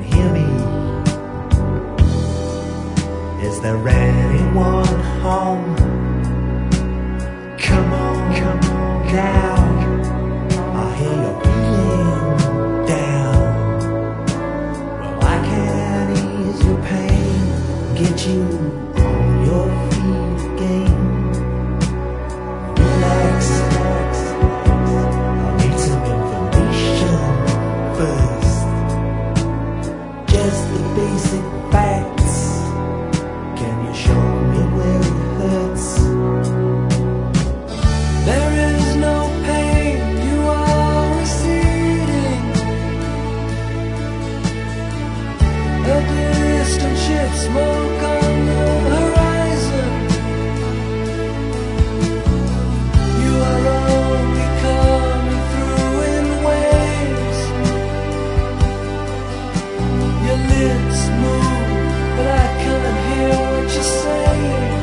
can hear me? Is there anyone home? Come on now, I hear you're feeling down. Well, I can ease your pain, get you on your feet again. Relax, I need some information first. Just the basic facts. Can you show me where it hurts? There is no pain, you are receding. A distant ship, smoke on the horizon. You are only coming through in waves. Your lips move, but I can't hear what you're saying.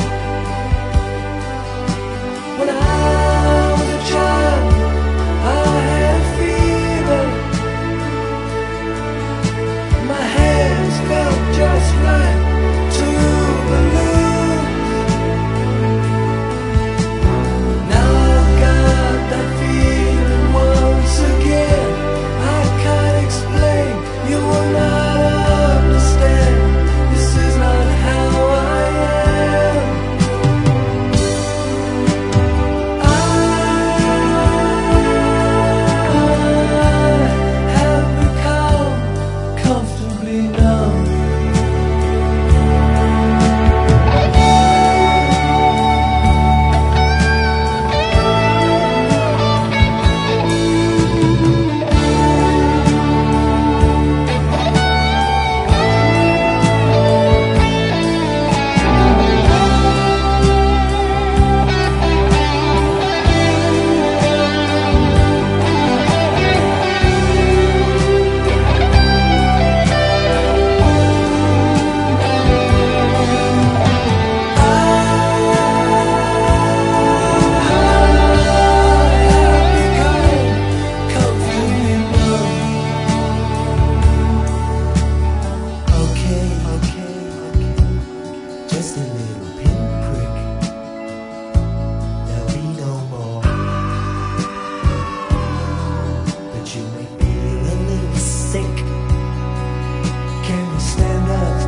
When I was a child, I had a fever. My hands felt just like two balloons. Now I've got that feeling once again. I can't explain, you will not understand. This is not how I am. I have become comfortably numb. Just a little pinprick. There'll be no more. But you may feel a little sick. Can you stand up?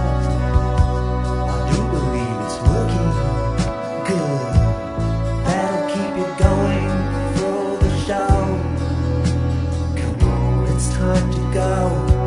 I do believe it's working good. That'll keep you going through the show. Come on, it's time to go.